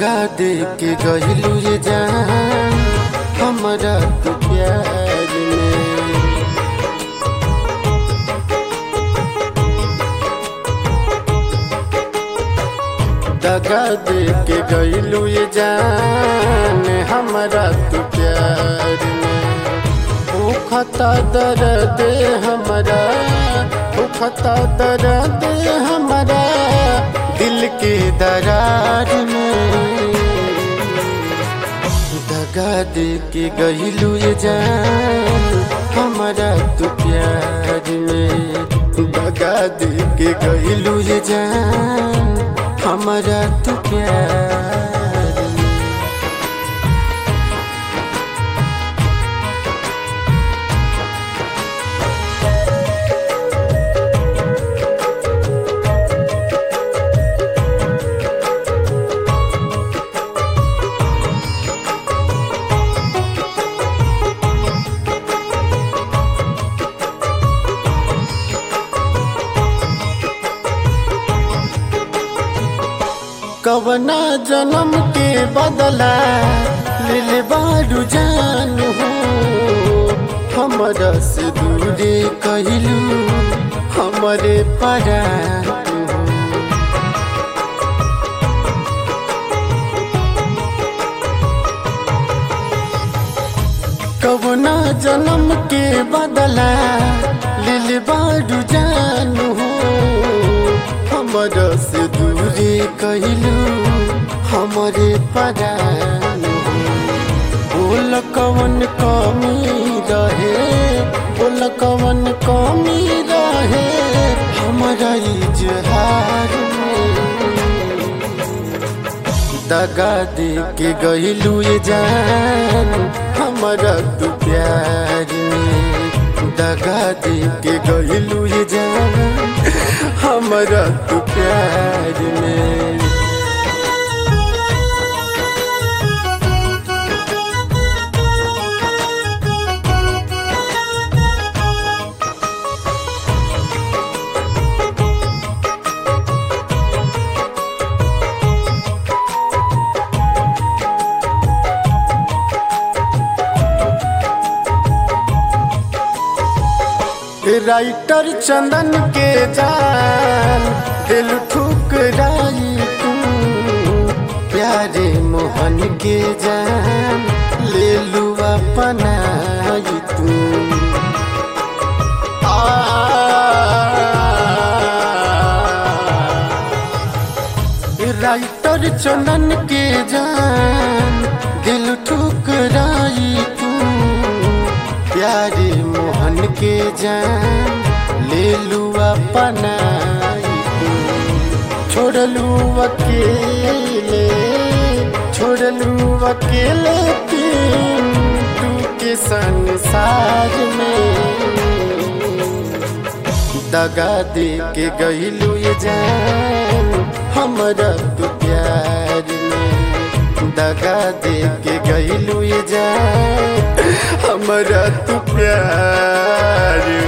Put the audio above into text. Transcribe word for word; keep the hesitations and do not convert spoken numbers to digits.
दगा दे के गइलू ये जान हमरा तू प्यार में। दगा दे के गइलू ये जान हमरा तू प्यार में। ओ खता दर्द हमरा, ओ खता दर्द हमरा दिल के दरार में। दगा दे के गइलू ये जान हमरा तू प्यार में। दगा दे के गइलू ये जान हमरा तू प्यार में। कवना जन्म के बदला ले बारू जान हो। हमरा से दूरे कहलू हमरे परान हो। कवना जन्म के बदला ले बारू जान हो। हमरा से दूरे कहलू हमरे परान हो। बोल कवन कमी रहे, बोल कवन कमी रहे हमरा इजहार में। दगा दे के गइलू ये जान हमरा तू प्यार में। दगा दे के गइलू ये जान हमरा तू प्यार में। राइटर चंदन के जान दिल ठुकराई तू। प्यारे मोहन के जान ले लू अपनाई तू। राइटर चंदन के जान दिल ठुकराई तू। प्यारे मोहन के जान ले लू अपनाई तू। छोड़लू अकेले, छोड़लू अकेले तू के संसार में। दगा दे के गइलू ये जान हमरा तू प्यार में। दगा दे के गइलू ये जान हमरा तू प्यार